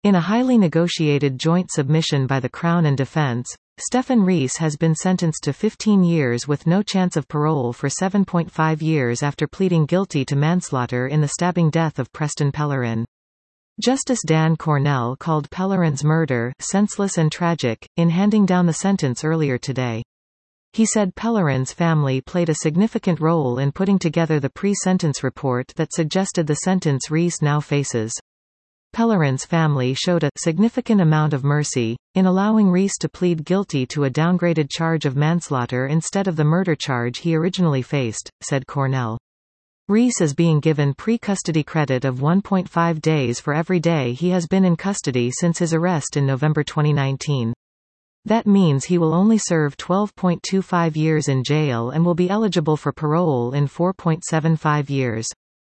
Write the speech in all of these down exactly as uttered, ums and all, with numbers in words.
In a highly negotiated joint submission by the Crown and Defence, Stephen Rees has been sentenced to fifteen years with no chance of parole for seven point five years after pleading guilty to manslaughter in the stabbing death of Preston Pellerin. Justice Dan Cornell called Pellerin's murder senseless and tragic, in handing down the sentence earlier today. He said Pellerin's family played a significant role in putting together the pre-sentence report that suggested the sentence Rees now faces. Pellerin's family showed a significant amount of mercy, in allowing Rees to plead guilty to a downgraded charge of manslaughter instead of the murder charge he originally faced, said Cornell. Rees is being given pre-custody credit of one point five days for every day he has been in custody since his arrest in November twenty nineteen. That means he will only serve twelve point two five years in jail and will be eligible for parole in four point seven five years.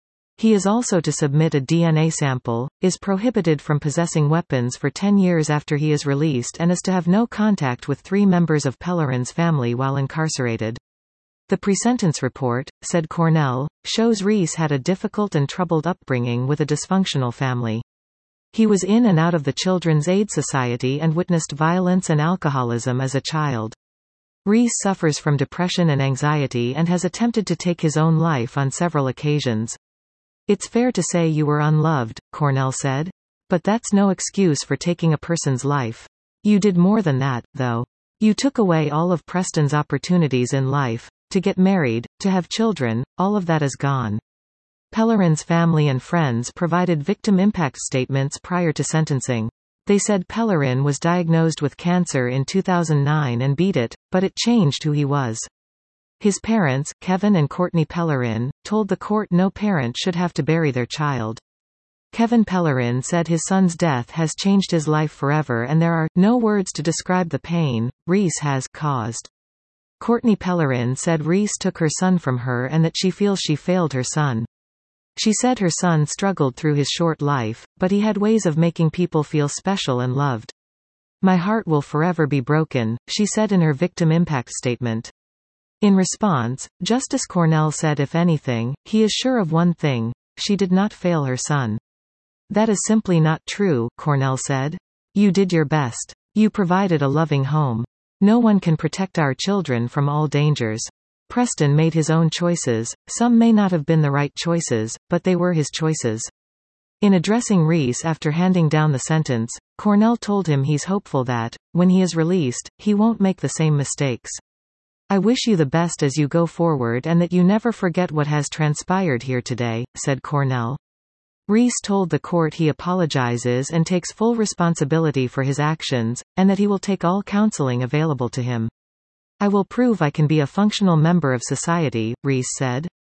He is also to submit a D N A sample, is prohibited from possessing weapons for ten years after he is released, and is to have no contact with three members of Pellerin's family while incarcerated. The pre-sentence report, said Cornell, shows Rees had a difficult and troubled upbringing with a dysfunctional family. He was in and out of the Children's Aid Society and witnessed violence and alcoholism as a child. Rees suffers from depression and anxiety and has attempted to take his own life on several occasions. It's fair to say you were unloved, Cornell said. But that's no excuse for taking a person's life. You did more than that, though. You took away all of Preston's opportunities in life. To get married, to have children, all of that is gone. Pellerin's family and friends provided victim impact statements prior to sentencing. They said Pellerin was diagnosed with cancer in two thousand nine and beat it, but it changed who he was. His parents, Kevin and Courtney Pellerin, told the court no parent should have to bury their child. Kevin Pellerin said his son's death has changed his life forever and there are no words to describe the pain Rees has caused. Courtney Pellerin said Rees took her son from her and that she feels she failed her son. She said her son struggled through his short life, but he had ways of making people feel special and loved. My heart will forever be broken, she said in her victim impact statement. In response, Justice Cornell said if anything, he is sure of one thing: she did not fail her son. That is simply not true, Cornell said. You did your best. You provided a loving home. No one can protect our children from all dangers. Preston made his own choices, some may not have been the right choices, but they were his choices. In addressing Rees after handing down the sentence, Cornell told him he's hopeful that, when he is released, he won't make the same mistakes. I wish you the best as you go forward and that you never forget what has transpired here today, said Cornell. Rees told the court he apologizes and takes full responsibility for his actions, and that he will take all counseling available to him. I will prove I can be a functional member of society, Rees said.